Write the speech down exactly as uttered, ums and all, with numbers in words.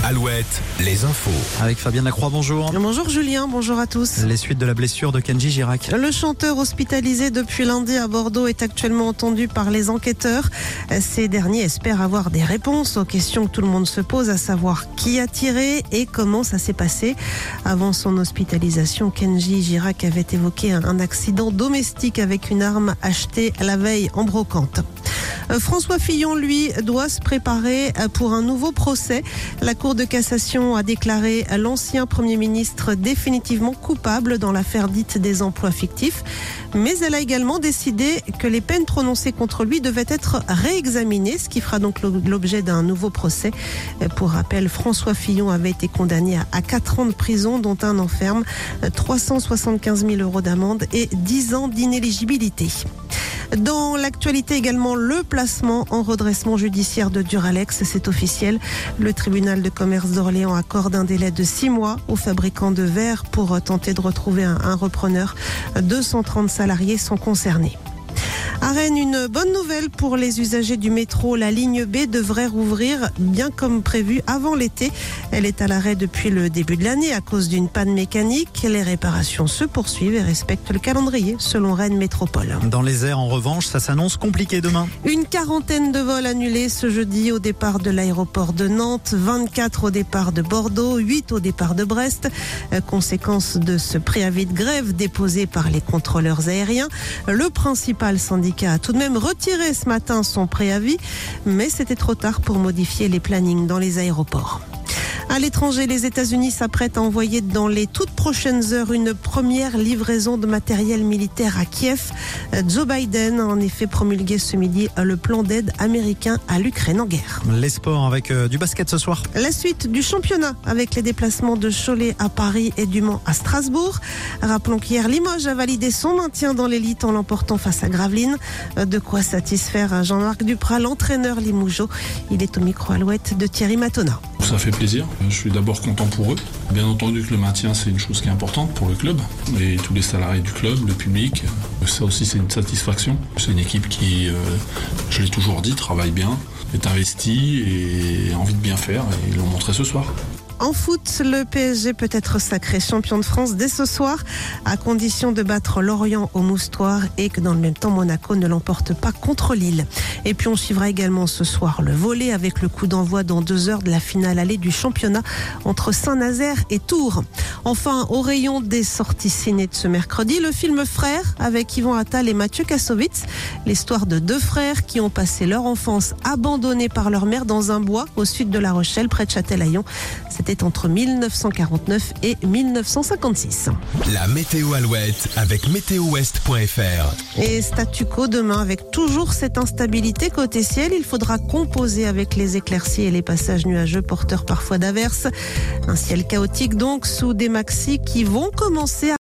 Alouette, les infos. Avec Fabienne Lacroix, bonjour. Bonjour Julien, bonjour à tous. Les suites de la blessure de Kenji Girac. Le chanteur hospitalisé depuis lundi à Bordeaux est actuellement entendu par les enquêteurs. Ces derniers espèrent avoir des réponses aux questions que tout le monde se pose, à savoir qui a tiré et comment ça s'est passé. Avant son hospitalisation, Kenji Girac avait évoqué un accident domestique avec une arme achetée la veille en brocante. François Fillon, lui, doit se préparer pour un nouveau procès. La Cour de cassation a déclaré l'ancien Premier ministre définitivement coupable dans l'affaire dite des emplois fictifs. Mais elle a également décidé que les peines prononcées contre lui devaient être réexaminées, ce qui fera donc l'objet d'un nouveau procès. Pour rappel, François Fillon avait été condamné à quatre ans de prison, dont un an ferme, trois cent soixante-quinze mille euros d'amende et dix ans d'inéligibilité. Dans l'actualité également, le placement en redressement judiciaire de Duralex, c'est officiel. Le tribunal de commerce d'Orléans accorde un délai de six mois aux fabricants de verre pour tenter de retrouver un, un repreneur. deux cent trente salariés sont concernés. À Rennes, une bonne nouvelle pour les usagers du métro. La ligne B devrait rouvrir bien comme prévu avant l'été. Elle est à l'arrêt depuis le début de l'année à cause d'une panne mécanique. Les réparations se poursuivent et respectent le calendrier selon Rennes Métropole. Dans les airs, en revanche, ça s'annonce compliqué demain. Une quarantaine de vols annulés ce jeudi au départ de l'aéroport de Nantes, vingt-quatre au départ de Bordeaux, huit au départ de Brest. Conséquence de ce préavis de grève déposé par les contrôleurs aériens, le principal syndicat a tout de même retiré ce matin son préavis, mais c'était trop tard pour modifier les plannings dans les aéroports. À l'étranger, les États-Unis s'apprêtent à envoyer dans les toutes prochaines heures une première livraison de matériel militaire à Kiev. Joe Biden a en effet promulgué ce midi le plan d'aide américain à l'Ukraine en guerre. Les sports avec euh, du basket ce soir. La suite du championnat avec les déplacements de Cholet à Paris et du Mans à Strasbourg. Rappelons qu'hier, Limoges a validé son maintien dans l'élite en l'emportant face à Gravelines. De quoi satisfaire Jean-Marc Duprat, l'entraîneur limougeot. Il est au micro Alouette de Thierry Matona. Ça fait plaisir. Je suis d'abord content pour eux. Bien entendu que le maintien, c'est une chose qui est importante pour le club et tous les salariés du club, le public. Ça aussi, c'est une satisfaction. C'est une équipe qui, euh, je l'ai toujours dit, travaille bien, est investie et a envie de bien faire. Et ils l'ont montré ce soir. En foot, le P S G peut être sacré champion de France dès ce soir, à condition de battre Lorient au Moustoir et que dans le même temps, Monaco ne l'emporte pas contre Lille. Et puis on suivra également ce soir le volley avec le coup d'envoi dans deux heures de la finale allée du championnat entre Saint-Nazaire et Tours. Enfin, au rayon des sorties ciné de ce mercredi, le film Frères avec Yvan Attal et Mathieu Kassovitz. L'histoire de deux frères qui ont passé leur enfance abandonnés par leur mère dans un bois au sud de La Rochelle, près de Châtelaillon. C'était entre mille neuf cent quarante-neuf et mille neuf cent cinquante-six. La météo Alouette avec météo ouest point f r. Et statu quo demain avec toujours cette instabilité côté ciel. Il faudra composer avec les éclaircies et les passages nuageux porteurs parfois d'averses. Un ciel chaotique donc sous des maxis qui vont commencer à